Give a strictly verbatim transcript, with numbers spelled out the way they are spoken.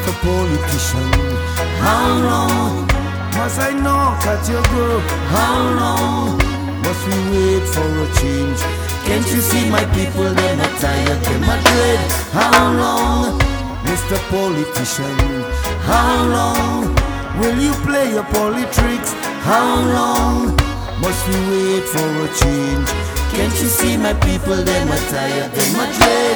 Mister Politician, how long must I knock at your door? How long must we wait for a change? Can't you see my people, they're not tired, they're not dread? How long, Mister Politician, how long will you play your politics? How long must we wait for a change? Can't you see my people, they're not tired, they're not dread?